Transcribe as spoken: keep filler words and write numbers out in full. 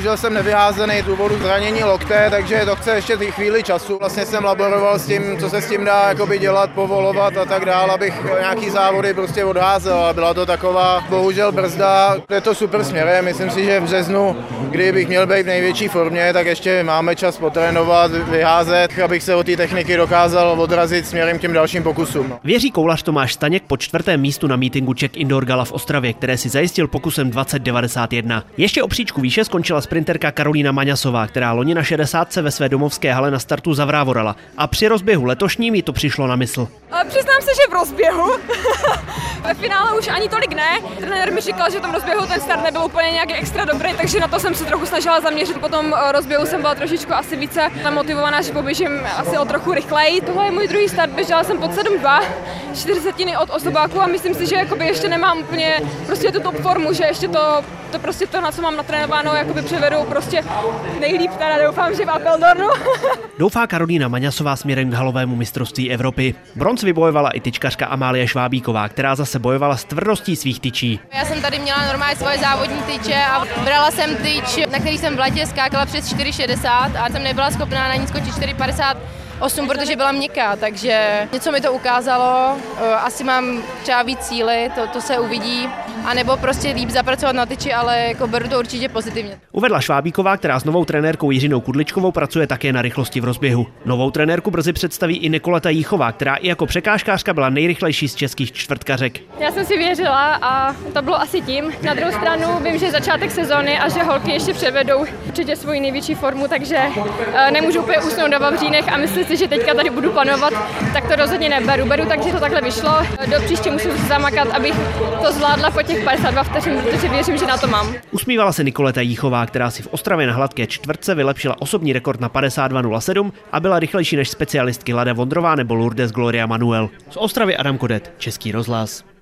bohužel jsem nevyházený z důvodu zranění lokte, takže to chce ještě chvíli času. Vlastně jsem laboroval s tím, co se s tím dá jakoby dělat, povolovat a tak dále, abych nějaký závody prostě odházel. A byla to taková bohužel brzda. Je to super směrem. Myslím si, že v březnu, kdy bych měl být v největší formě, tak ještě máme čas potrénovat, vyházet, abych se od té techniky dokázal odrazit směrem k těm dalším pokusům. Věří koulař Tomáš Staněk po čtvrtém místu na mítingu Czech Indoor Gala v Ostravě, které si zajistil pokusem dvacet devadesát jedna. Ještě o příčku výše skončila sprinterka Karolína Maňasová, která loni na šedesátce ve své domovské hale na startu zavrávorala a při rozběhu letošním jí to přišlo na mysl. Přiznám se, že v rozběhu. Ve finále už ani tolik ne. Trenér mi říkal, že v tom rozběhu ten start nebyl úplně nějaký extra dobrý, takže na to jsem se trochu snažila zaměřit. Po tom rozběhu jsem byla trošičku asi více namotivovaná, že poběžím asi o trochu rychleji. Tohle je můj druhý start, běžela jsem pod sedm dva, čtyři setiny od osobáku a myslím si, že jakoby ještě nemám úplně prostě tu top formu, že ještě to, to prostě to, na co mám natrénováno, jakoby převedu prostě nejlíp, teda doufám, že v Apeldoornu. Doufá Karolína Maňasová směrem k halovému mistrovství Evropy. Bronz vybojovala i tyčkařka Amálie Švábíková, která zase bojovala s tvrdostí svých tyčí. Já jsem tady měla normálně svoje závodní tyče a brala jsem tyč, na který jsem v letě skákala přes čtyři šedesát a jsem nebyla schopná na ní skočit čtyři padesát osm, protože byla měkká, takže něco mi to ukázalo, asi mám třeba víc síly, to, to se uvidí, anebo prostě líp zapracovat na tyči, ale jako beru to určitě pozitivně. Uvedla Švábíková, která s novou trenérkou Jiřinou Kudličkovou pracuje také na rychlosti v rozběhu. Novou trenérku brzy představí i Nikoleta Jíchová, která i jako překážkářka byla nejrychlejší z českých čtvrtkařek. Já jsem si věřila a to bylo asi tím. Na druhou stranu vím, že je začátek sezóny a že holky ještě předvedou určitě svoji největší formu, takže nemůžu úplně usnout do vavřínech a myslím si, že teďka tady budu panovat, tak to rozhodně neberu. Beru tak, že to takhle vyšlo. Do příště musím zamakat, abych to zvládla po těch padesát dva vteřin, protože věřím, že na to mám. Usmívala se Nikoleta Jíchová, která si v Ostravě na hladké čtvrtce vylepšila osobní rekord na padesát dva nula sedm a byla rychlejší než specialistky Lada Vondrová nebo Lourdes Gloria Manuel. Z Ostravy Adam Kodet, Český rozhlas.